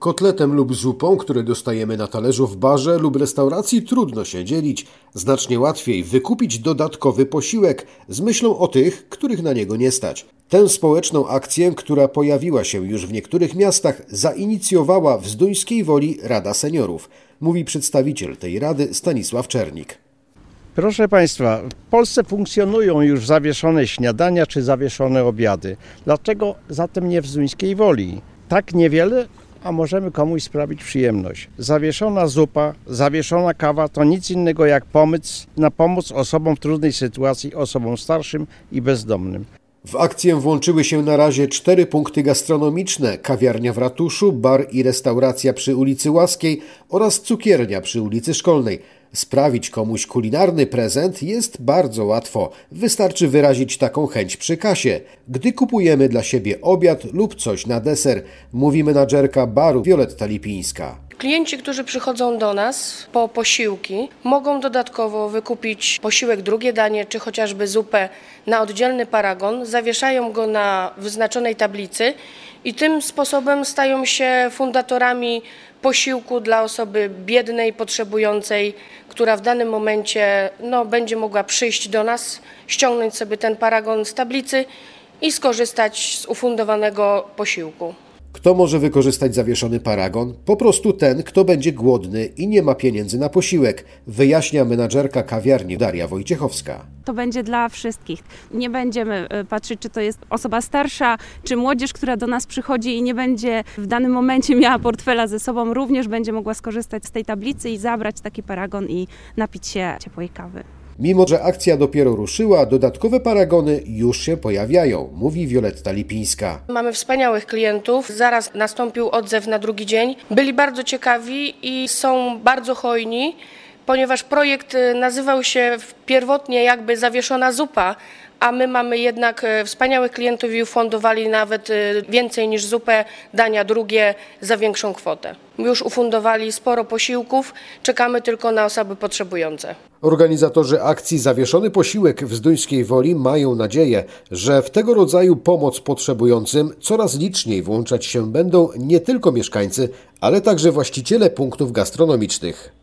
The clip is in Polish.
Kotletem lub zupą, które dostajemy na talerzu w barze lub restauracji, trudno się dzielić. Znacznie łatwiej wykupić dodatkowy posiłek z myślą o tych, których na niego nie stać. Tę społeczną akcję, która pojawiła się już w niektórych miastach, zainicjowała w Zduńskiej Woli Rada Seniorów, mówi przedstawiciel tej rady Stanisław Czernik. Proszę Państwa, w Polsce funkcjonują już zawieszone śniadania czy zawieszone obiady. Dlaczego zatem nie w Zduńskiej Woli? Tak niewiele, a możemy komuś sprawić przyjemność. Zawieszona zupa, zawieszona kawa to nic innego jak pomoc osobom w trudnej sytuacji, osobom starszym i bezdomnym. W akcję włączyły się na razie 4 punkty gastronomiczne, kawiarnia w ratuszu, bar i restauracja przy ulicy Łaskiej oraz cukiernia przy ulicy Szkolnej. Sprawić komuś kulinarny prezent jest bardzo łatwo. Wystarczy wyrazić taką chęć przy kasie, gdy kupujemy dla siebie obiad lub coś na deser, mówi menadżerka baru Wioletta Lipińska. Klienci, którzy przychodzą do nas po posiłki, mogą dodatkowo wykupić posiłek, drugie danie, czy chociażby zupę na oddzielny paragon, zawieszają go na wyznaczonej tablicy i tym sposobem stają się fundatorami posiłku dla osoby biednej, potrzebującej, która w danym momencie będzie mogła przyjść do nas, ściągnąć sobie ten paragon z tablicy i skorzystać z ufundowanego posiłku. Kto może wykorzystać zawieszony paragon? Po prostu ten, kto będzie głodny i nie ma pieniędzy na posiłek, wyjaśnia menadżerka kawiarni Daria Wojciechowska. To będzie dla wszystkich. Nie będziemy patrzeć, czy to jest osoba starsza, czy młodzież, która do nas przychodzi i nie będzie w danym momencie miała portfela ze sobą, również będzie mogła skorzystać z tej tablicy i zabrać taki paragon i napić się ciepłej kawy. Mimo że akcja dopiero ruszyła, dodatkowe paragony już się pojawiają, mówi Wioletta Lipińska. Mamy wspaniałych klientów, zaraz nastąpił odzew na drugi dzień. Byli bardzo ciekawi i są bardzo hojni, ponieważ projekt nazywał się pierwotnie jakby zawieszona zupa, a my mamy jednak wspaniałych klientów i ufundowali nawet więcej niż zupę, dania drugie za większą kwotę. Już ufundowali sporo posiłków, czekamy tylko na osoby potrzebujące. Organizatorzy akcji Zawieszony Posiłek w Zduńskiej Woli mają nadzieję, że w tego rodzaju pomoc potrzebującym coraz liczniej włączać się będą nie tylko mieszkańcy, ale także właściciele punktów gastronomicznych.